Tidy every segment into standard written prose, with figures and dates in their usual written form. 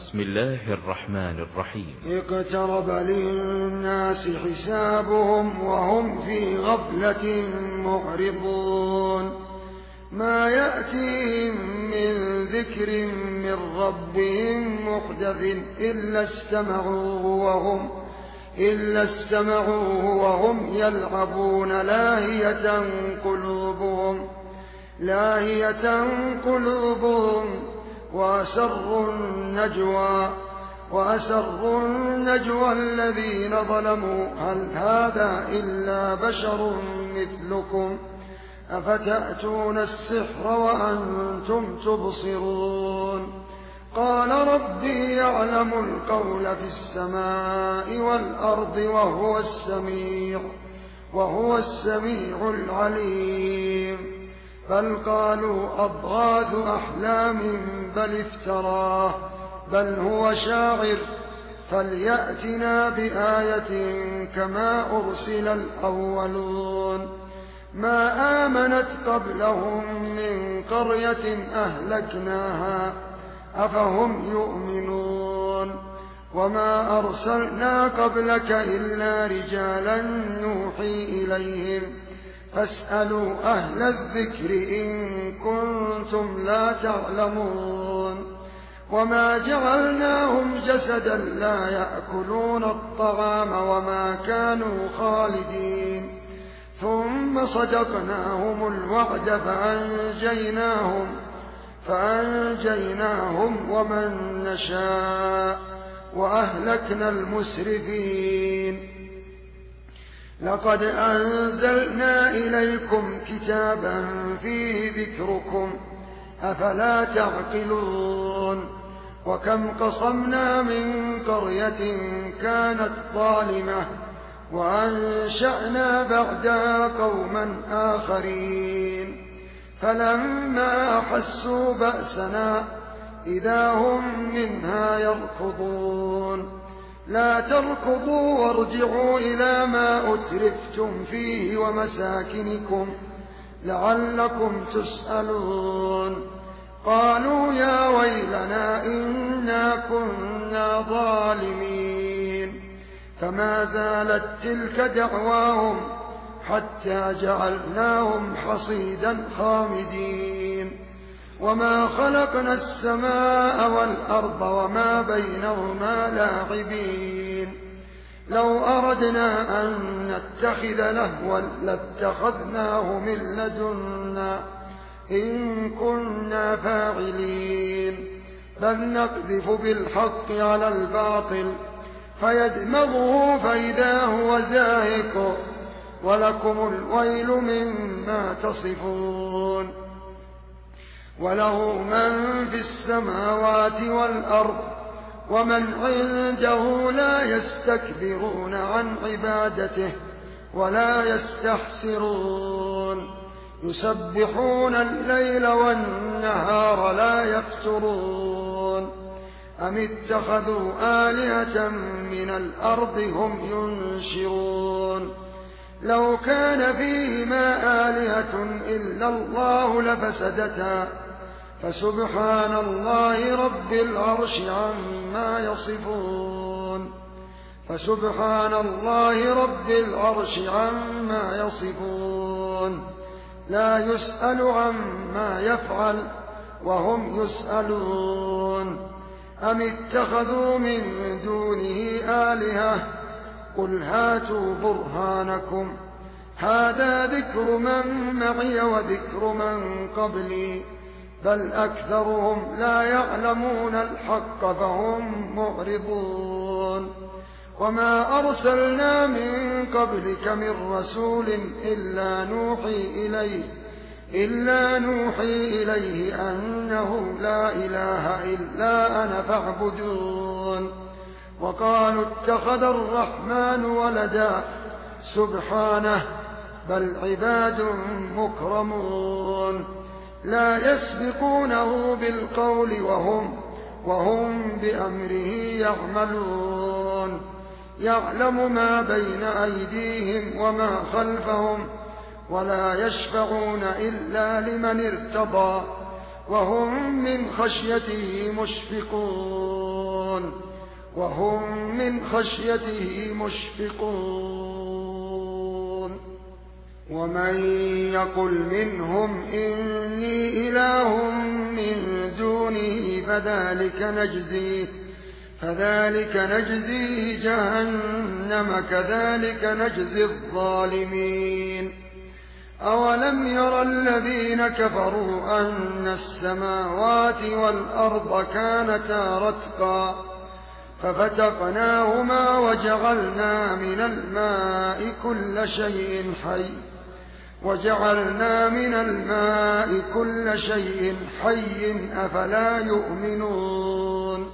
بسم الله الرحمن الرحيم. اقترب للناس حسابهم وهم في غفلة معرضون ما يأتيهم من ذكر من ربهم محدث إلا استمعوه وهم يلعبون لاهية قلوبهم وأسروا النجوى الذين ظلموا هل هذا إلا بشر مثلكم أفتأتون السحر وأنتم تبصرون قال ربي يعلم القول في السماء والأرض وهو السميع العليم بل قالوا أضغاث أحلام بل افتراه بل هو شاعر فليأتنا بآية كما أرسل الأولون ما آمنت قبلهم من قرية أهلكناها أفهم يؤمنون وما أرسلنا قبلك إلا رجالا نوحي إليهم فاسألوا أهل الذكر إن كنتم لا تعلمون وما جعلناهم جسدا لا يأكلون الطعام وما كانوا خالدين ثم صدقناهم الوعد فأنجيناهم ومن نشاء وأهلكنا المسرفين لقد أنزلنا إليكم كتابا فيه ذكركم أفلا تعقلون وكم قصمنا من قرية كانت ظالمة وأنشأنا بعدها قوما آخرين فلما أحسوا بأسنا إذا هم منها يركضون لا تركضوا وارجعوا إلى ما أترفتم فيه ومساكنكم لعلكم تسألون قالوا يا ويلنا إنا كنا ظالمين فما زالت تلك دعواهم حتى جعلناهم حصيدا خامدين وما خلقنا السماء والأرض وما بينهما لاعبين لو أردنا أن نتخذ لهوا لاتخذناه من لدنا إن كنا فاعلين بل نقذف بالحق على الباطل فيدمغه فإذا هو زاهق ولكم الويل مما تصفون وله من في السماوات والأرض ومن عنده لا يستكبرون عن عبادته ولا يستحسرون يسبحون الليل والنهار لا يفترون أم اتخذوا آلهة من الأرض هم ينشرون لو كان فيهما آلهة إلا الله لفسدتا فسبحان الله رب العرش عما يصفون لا يسأل عما يفعل وهم يسألون أم اتخذوا من دونه آلهة قل هاتوا برهانكم هذا ذكر من معي وذكر من قبلي بل أكثرهم لا يعلمون الحق فهم معرضون وما أرسلنا من قبلك من رسول إلا نوحي إليه أنه لا إله إلا أنا فاعبدون وقالوا اتخذ الرحمن ولدا سبحانه بل عباد مكرمون لا يسبقونه بالقول وهم بأمره يعملون يعلم ما بين أيديهم وما خلفهم ولا يشفعون إلا لمن ارتضى وهم من خشيته مشفقون وهم من خشيته مشفقون. ومن يقل منهم إني إله من دونه فذلك نجزيه جهنم كذلك نجزي الظالمين. أولم ير الذين كفروا أن السماوات والأرض كانتا رتقا ففتقناهما وجعلنا من الماء كل شيء حي أفلا يؤمنون.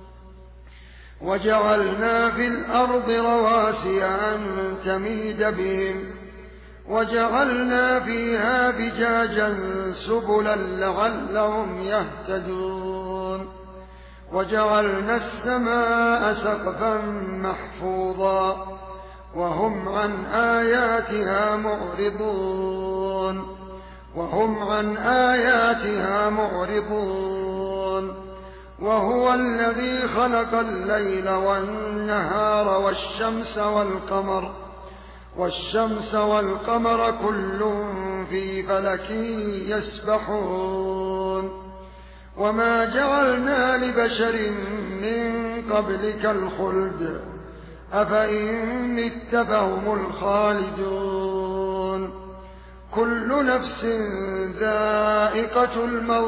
وجعلنا في الأرض رواسي أن تميد بهم وجعلنا فيها فجاجا سبلا لعلهم يهتدون. وجعلنا السماء سقفا محفوظا وهم عن آياتها معرضون. وهو الذي خلق الليل والنهار والشمس والقمر كل في فلك يسبحون. وما جعلنا لبشر من قبلك الخلد أفإن مت فهم الخالدون. كل نفس ذائقة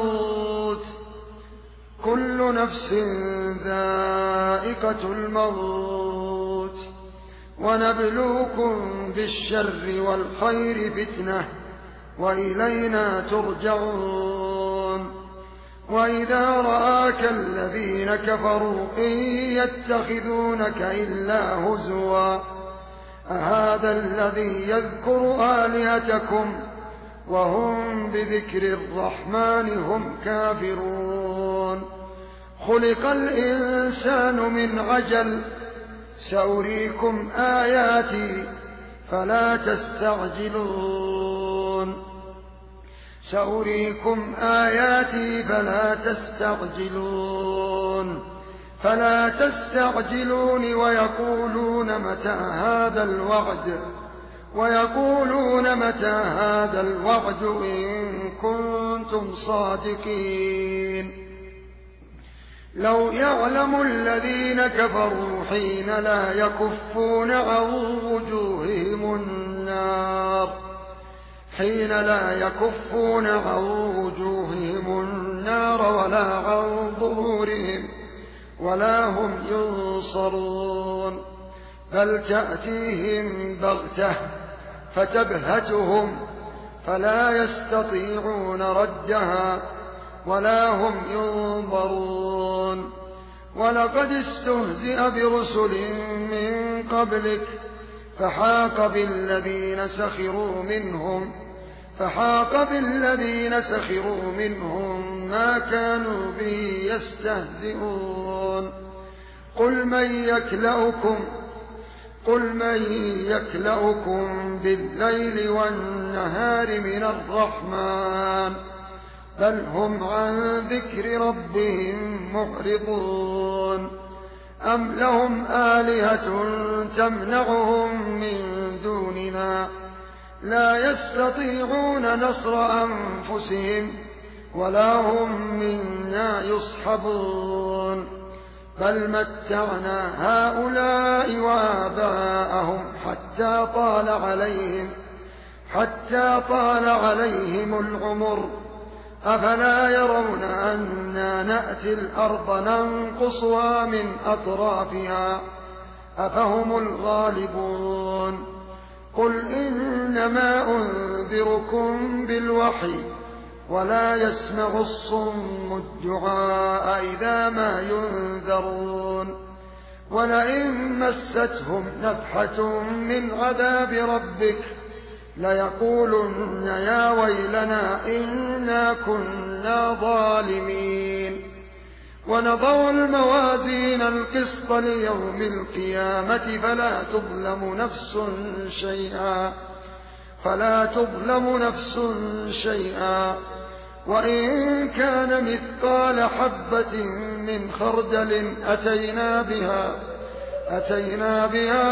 الموت ونبلوكم بالشر والخير فتنة وإلينا ترجعون. وإذا رآك الذين كفروا إن يتخذونك إلا هزوا أهذا الذي يذكر آلهتكم وهم بذكر الرحمن هم كافرون. خلق الإنسان من عجل سأريكم آياتي فلا تستعجلون ويقولون متى هذا الوعد إن كنتم صادقين. لو يعلم الذين كفروا حين لا يكفون عن وجوههم النار ولا عن ظهورهم ولا هم ينصرون. بل تأتيهم بغتة فتبهتهم فلا يستطيعون ردها ولا هم ينظرون. ولقد استهزئ برسل من قبلك فحاق بالذين سخروا منهم ما كانوا به يستهزئون. قل من يكلؤكم بالليل والنهار من الرحمن بل هم عن ذكر ربهم معرضون. أم لهم آلهة تمنعهم من دوننا لا يستطيعون نصر أنفسهم ولا هم منا يصحبون. بل متعنا هؤلاء وآباءهم حتى طال عليهم العمر أفلا يرون أنا نأتي الأرض ننقصها من أطرافها أفهم الغالبون. قل إنما أنذركم بالوحي ولا يسمع الصم الدعاء إذا ما ينذرون. ولئن مستهم نفحة من عذاب ربك ليقولن يا ويلنا إنا كنا ظالمين. ونضع الموازين القسط ليوم القيامة فلا تظلم نفس شيئا وإن كان مثقال حبة من خردل أتينا بها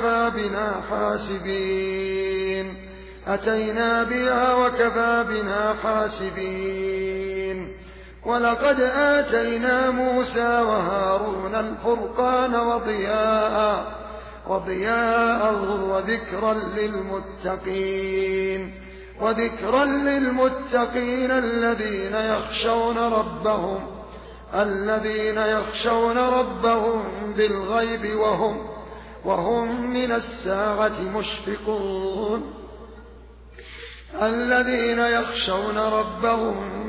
وكفى بنا حاسبين ولقد آتينا موسى وهارون الفرقان وضياء وذكرا للمتقين الذين يخشون ربهم بالغيب وهم من الساعة مشفقون الذين يخشون ربهم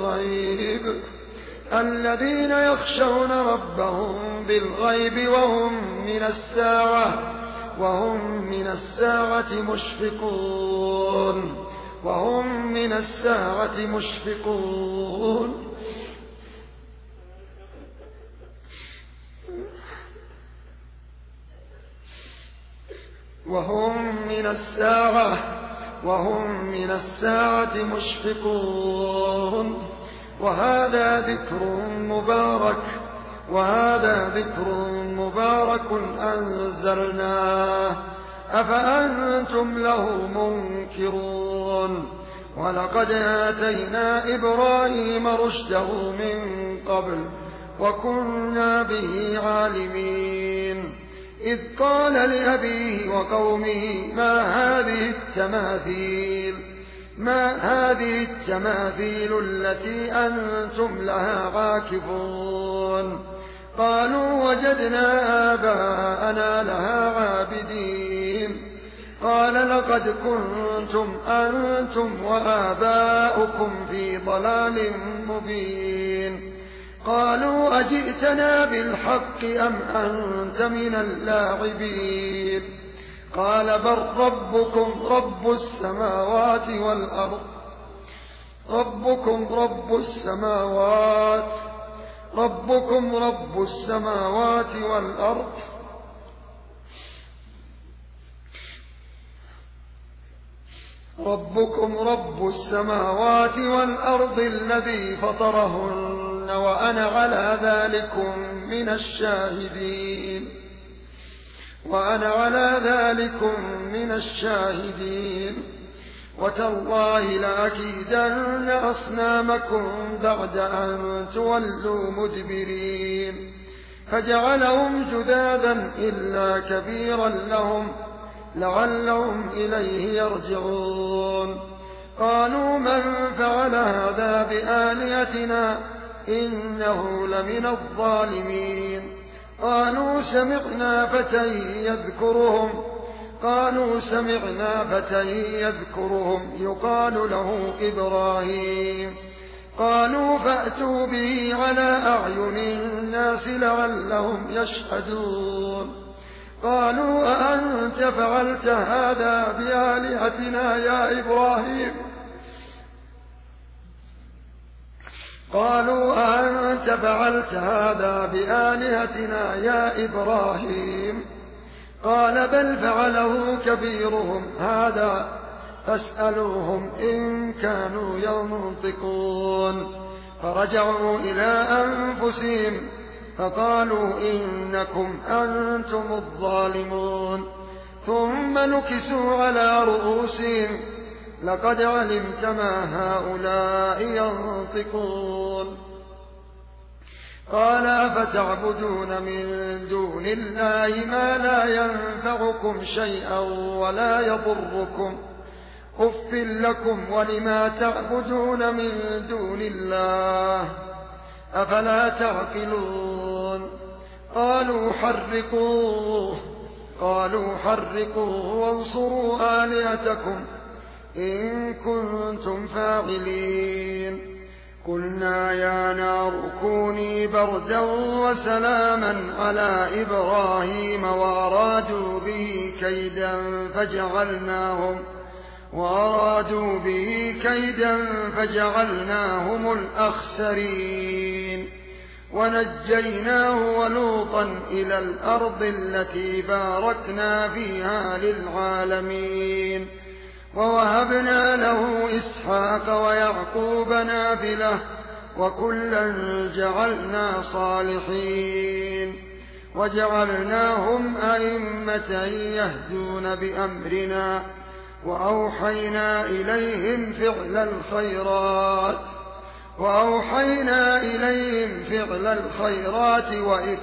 بالغيب وهم من الساعة مشفقون وهذا ذكر مبارك أنزلناه أفأنتم له منكرون ولقد آتينا إبراهيم رشده من قبل وكنا به عالمين إذ قال لأبيه وقومه ما هذه التماثيل التي أنتم لها عاكفون قالوا وجدنا آباءنا لها عابدين قال لقد كنتم أنتم وآباؤكم في ضلال مبين قالوا أجئتنا بالحق أم أنت من اللاعبين قال بل ربكم رب السماوات والأرض الذي فطرهن وأنا على ذلكم من الشاهدين وتالله لأكيدن أصنامكم بعد أن تولوا مدبرين فجعلهم جذاذا إلا كبيرا لهم لعلهم إليه يرجعون قالوا من فعل هذا بآلهتنا إنه لمن الظالمين قالوا سمعنا فتى يذكرهم يقال له إبراهيم قالوا فأتوا به على أعين الناس لعلهم يشهدون قالوا أأنت فعلت هذا بآلهتنا يا إبراهيم قال بل فعله كبيرهم هذا فاسألوهم إن كانوا ينطقون فرجعوا إلى أنفسهم فقالوا إنكم أنتم الظالمون ثم نكسوا على رؤوسهم لقد علمت ما هؤلاء ينطقون قال أفتعبدون من دون الله ما لا ينفعكم شيئا ولا يضركم أف لكم ولما تعبدون من دون الله أفلا تعقلون قالوا حرقوه وانصروا آلهتكم إن كنتم فاعلين قلنا يا نار كوني بردا وسلاما على إبراهيم وأرادوا به كيدا فجعلناهم الأخسرين ونجيناه ولوطا إلى الأرض التي باركنا فيها للعالمين ووهبنا له إسحاق ويعقوب نافلة وكلا جعلنا صالحين وجعلناهم أئمة يهدون بأمرنا وأوحينا إليهم فعل الخيرات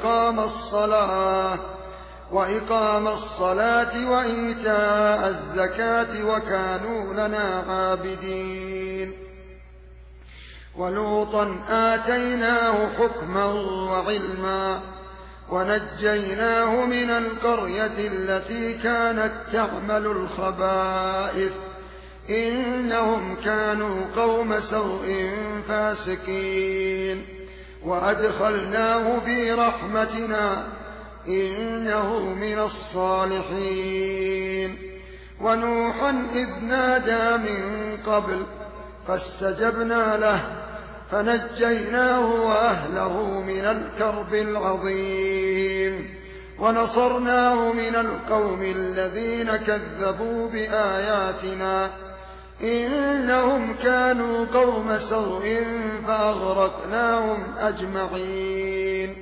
وإقام الصلاة وإيتاء الزكاة وكانوا لنا عابدين ولوطا آتيناه حكما وعلما ونجيناه من القرية التي كانت تعمل الخبائث إنهم كانوا قوم سوء فاسقين وأدخلناه في رحمتنا إنه من الصالحين ونوحا إذ نادى من قبل فاستجبنا له فنجيناه وأهله من الكرب العظيم ونصرناه من القوم الذين كذبوا بآياتنا إنهم كانوا قوم سوء فأغرقناهم أجمعين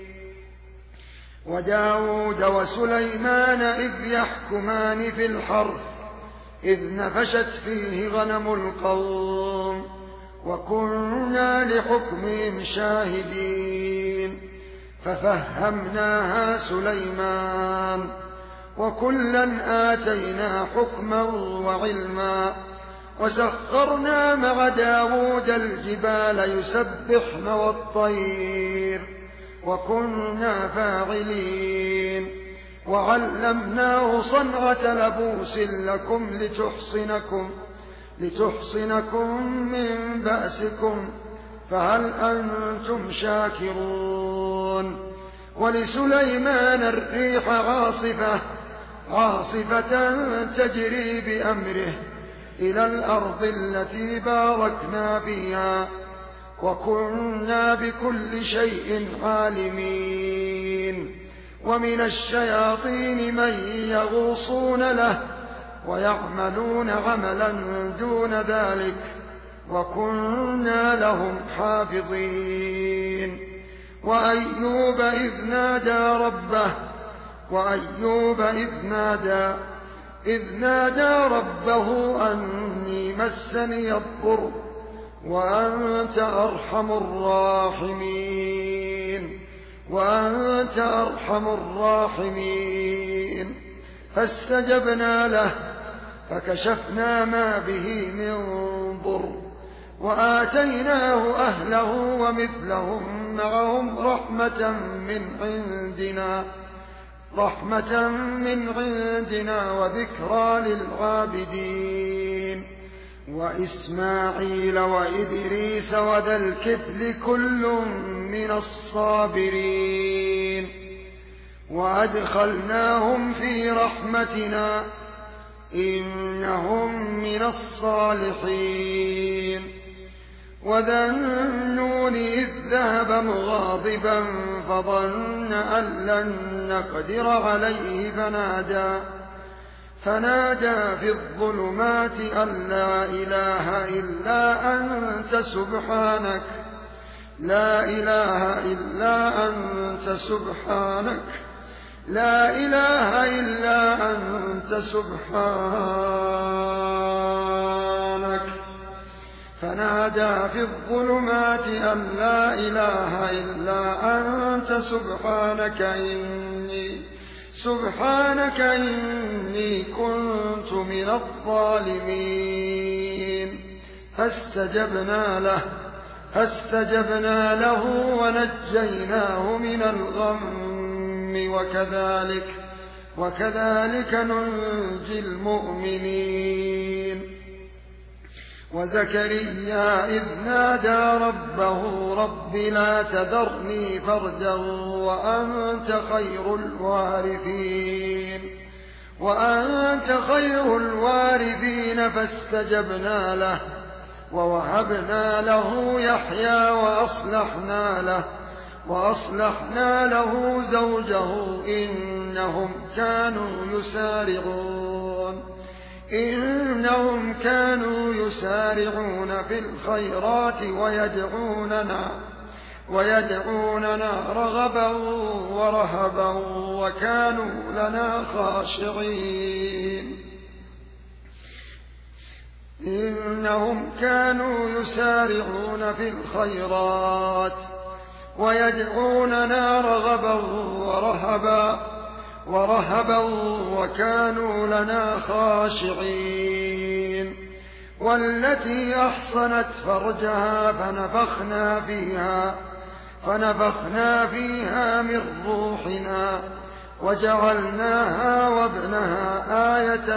وداود وسليمان إذ يحكمان في الحرث إذ نفشت فيه غنم القوم وكنا لحكمهم شاهدين ففهمناها سليمان وكلا آتينا حكما وعلما وسخرنا مع داود الجبال يسبحن والطير وكنا فاعلين وعلمناه صنعة لبوس لكم لتحصنكم من بأسكم فهل أنتم شاكرون ولسليمان الريح عاصفة تجري بأمره إلى الأرض التي باركنا فيها وكنا بكل شيء عالمين ومن الشياطين من يغوصون له ويعملون عملا دون ذلك وكنا لهم حافظين وأيوب إذ نادى ربه أني مسني الضر وأنت أرحم الراحمين فاستجبنا له فكشفنا ما به من ضر وآتيناه أهله ومثلهم معهم رحمة من عندنا وذكرى للعابدين وإسماعيل وإدريس وذا الكفل كل من الصابرين وأدخلناهم في رحمتنا إنهم من الصالحين وذا النون إذ ذهب مغاضبا فظن أن لن نقدر عليه فنادى في الظلمات أن لا إله إلا أنت سبحانك لا إله إلا أنت سبحانك فنادى في الظلمات أن لا إله إلا أنت سبحانك إني كنت من الظالمين فاستجبنا له ونجيناه من الغم وكذلك ننجي المؤمنين وزكريا إذ نادى ربه رب لا تذرني فردا وأنت خير الوارثين فاستجبنا له ووهبنا له يحيى وأصلحنا له زوجه إنهم كانوا إنهم كانوا يسارعون في الخيرات ويدعوننا رغبا ورهبا وكانوا لنا خاشعين إنهم كانوا يسارعون في الخيرات ويدعوننا رغبا ورهبا وكانوا لنا خاشعين والتي أحصنت فرجها فنفخنا فيها من روحنا وجعلناها وابنها آية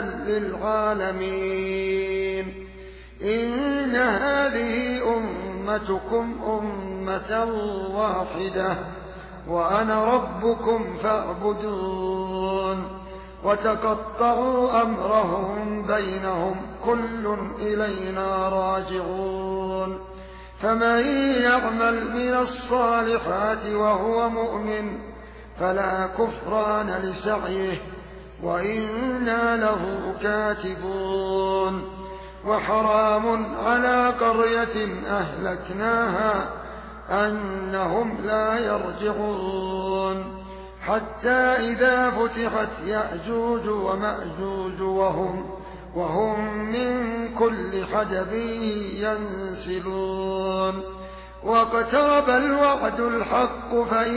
للعالمين إن هذه أمتكم أمة واحدة وأنا ربكم فاعبدون وتقطعوا أمرهم بينهم كل إلينا راجعون فمن يعمل من الصالحات وهو مؤمن فلا كفران لسعيه وإنا له كاتبون وحرام على قرية أهلكناها أنهم لا يرجعون حتى إذا فتحت يأجوج ومأجوج وهم من كل حدب ينسلون واقترب الوعد الحق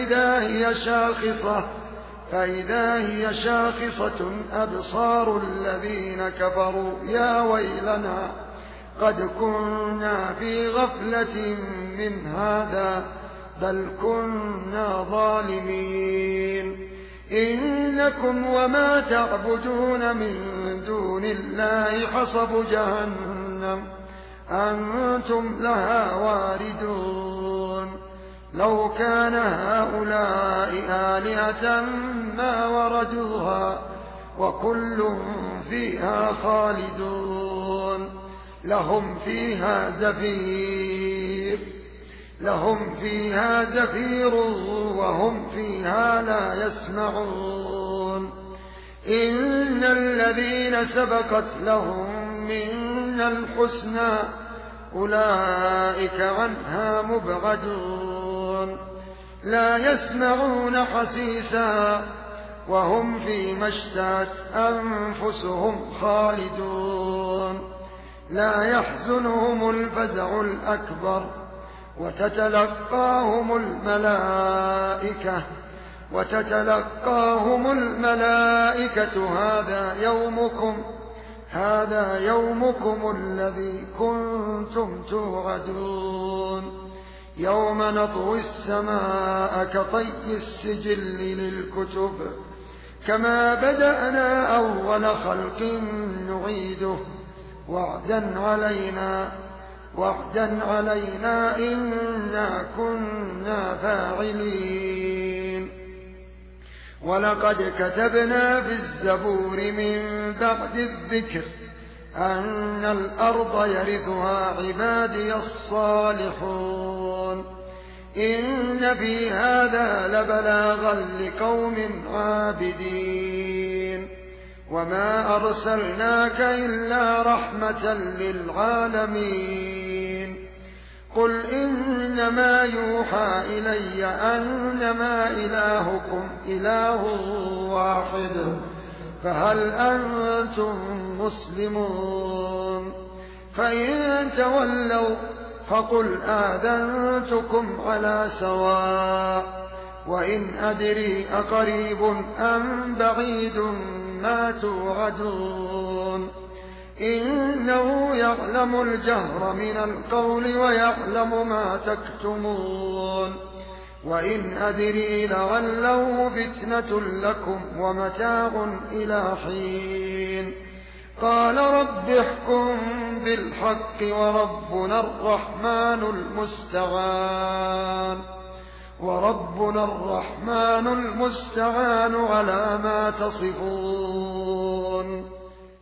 فإذا هي شاخصة أبصار الذين كفروا يا ويلنا قد كنا في غفلة من هذا بل كنا ظالمين إنكم وما تعبدون من دون الله حصب جهنم أنتم لها واردون لو كان هؤلاء آلهة ما وردوها وكل فيها خالدون لهم فيها زفير وهم فيها لا يسمعون إن الذين سبقت لهم منا الحسنى أولئك عنها مبعدون لا يسمعون حسيسا وهم فيما اشتهت أنفسهم خالدون لا يحزنهم الفزع الأكبر وتتلقاهم الملائكة هذا يومكم الذي كنتم توعدون يوم نطوي السماء كطي السجل للكتب كما بدأنا أول خلق نعيده وعدا علينا إنا كنا فاعلين ولقد كتبنا في الزبور من بعد الذكر أن الأرض يرثها عبادي الصالحون إن في هذا لبلاغا لقوم عابدين وما أرسلناك إلا رحمة للعالمين قل إنما يوحى إلي أنما إلهكم إله واحد فهل أنتم مسلمون فإن تولوا فقل آذنتكم على سواء وإن أدري أقريب أم بعيد ما توعدون إنه يعلم الجهر من القول ويعلم ما تكتمون وإن أدري لعله فتنة لكم ومتاع إلى حين قال رب احكم بالحق وربنا الرحمن المستعان على ما تصفون